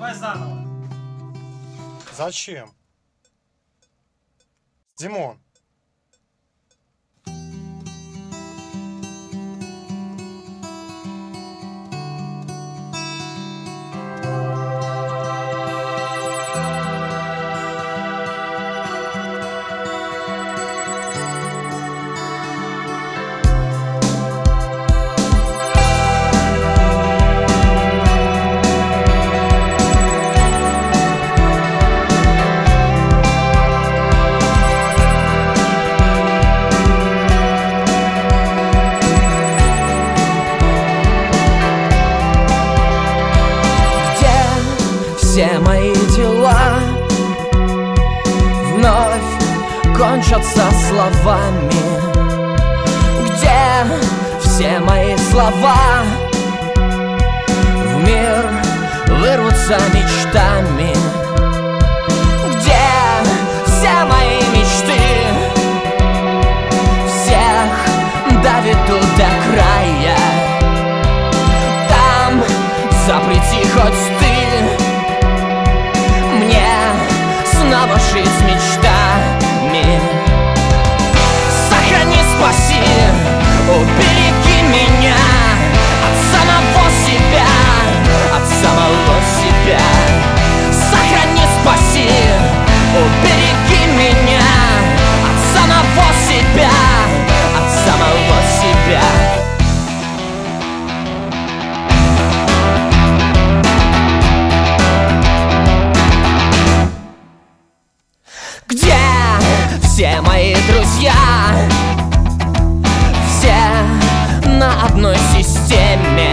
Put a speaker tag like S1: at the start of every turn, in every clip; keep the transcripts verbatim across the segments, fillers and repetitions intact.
S1: Давай заново.
S2: Зачем? Димон.
S3: Все мои дела вновь кончатся словами, где все мои слова в мир вырвутся мечтами, где все мои мечты всех доведут до края. Там запрети хоть ты снова жить с мечтами. Сохрани, спаси, убереги меня от самого себя, от самого себя. Сохрани, спаси, убереги меня от самого себя, от самого себя. Где все мои друзья? Все на одной системе.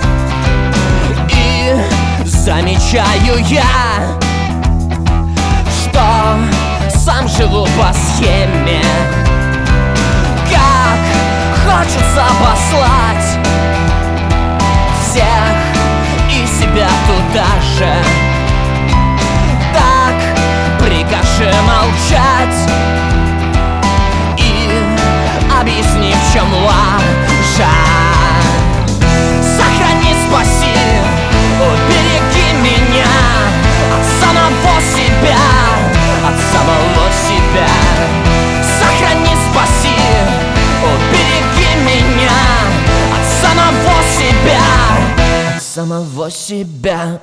S3: И замечаю я, что сам живу по схеме. Как хочется послать всех и себя туда же. Прикажи молчать и объясни, в чем ложа. Сохрани, спаси, убереги меня от самого себя, от самого себя. Сохрани, спаси, убереги меня от самого себя, от самого себя.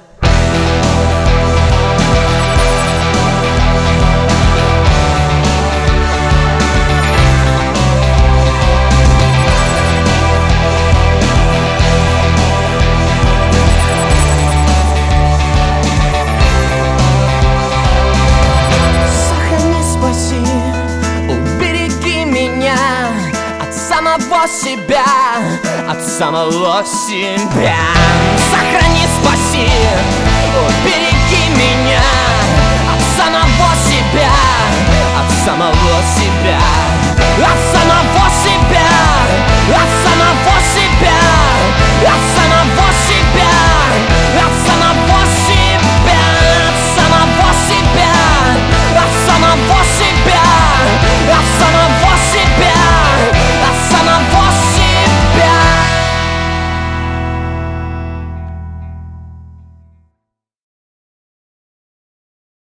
S3: Самого себя, от самого себя. Сохрани, спаси, убереги меня